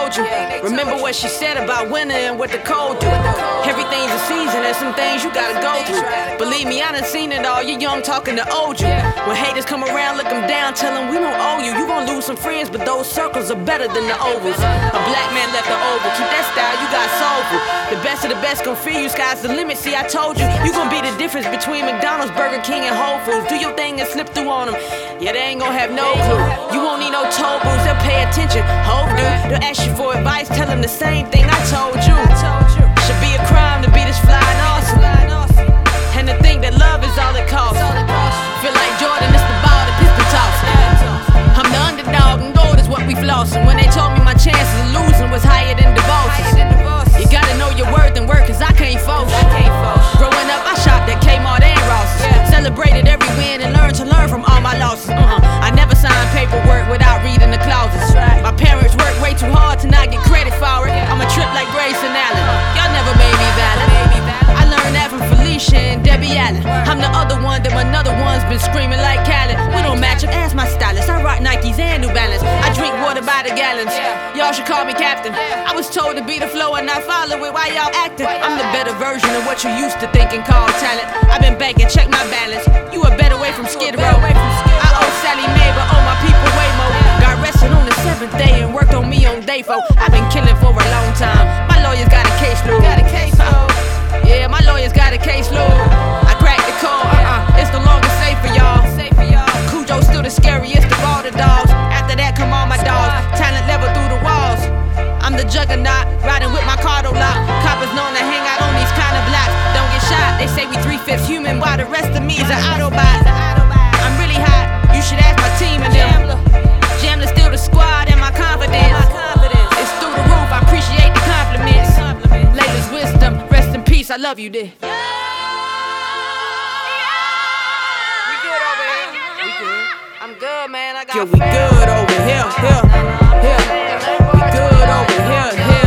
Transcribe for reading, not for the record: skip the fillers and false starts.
told you. Remember what she said about winter and what the cold do. Everything's a season and some things you gotta go through. Believe me, I done seen it all. You're young talking to old you. When haters come around, look them down, tell them we don't owe you. You gon' lose some friends, but those circles are better than the ovals. A black man left the oval. Keep that style, you got soulful. The best of the best gon' fear you. Sky's the limit. See, I told you, you gon' be the difference between McDonald's, Burger King, and Whole Foods. Do your thing and slip through on them. Yeah, they ain't gon' have no clue. You won't need no toll booths, they'll pay attention. Hope dude, they'll ask you for advice, tell them the same thing I told you. Should be a crime to be this fly and awesome, and to think that love is all it costs. Feel like Jordan, it's the ball, the pistol toss. I'm the underdog and gold is what we flossin'. When they told me my chances of losing was higher than divorces. You gotta know your worth and work, cause I can't force it. Growing up, I shopped at Kmart and Ross's. Celebrated every win and learned to learn from all my losses. I never signed paperwork without reading the clauses. My parents worked way too hard to not get credit for it. I'm a trip like Grace and Allen. Y'all never made me valid. I learned that from Felicia and Debbie Allen. I'm the other one that another one's been screaming like Khaled. We don't match up, ask my stylist. I rock Nikes and New Balance. I drink water by the gallons. Y'all should call me captain. I was told to be the flow and not follow it. Why y'all acting? I'm the better version of what you used to thinking called talent. I've been banking, check my balance. You a better way from Skid Row. I owe Sally Mae, but owe my people way more. Got arrested on the 7th day and worked on me on day 4. I've been killing for a long time. My lawyers got a case load. Yeah, my lawyers got a case load. I cracked the code, it's no longer safe for y'all. Cujo's still the scariest of all the dogs. After that come all my dogs. Talent level through the walls. I'm the juggernaut, riding with my cardo lock. Coppers known to hang out on these kind of blocks. Don't get shot, they say we 3/5 human, while the rest of me is an Autobot. I'm really hot, you should ask my team and them. Jamla still the squad and my confidence. It's through the roof, I appreciate the compliments. Layla's wisdom, rest in peace, I love you, dear. We good over here. We good. I'm good, man. I got we good over here. We good over here.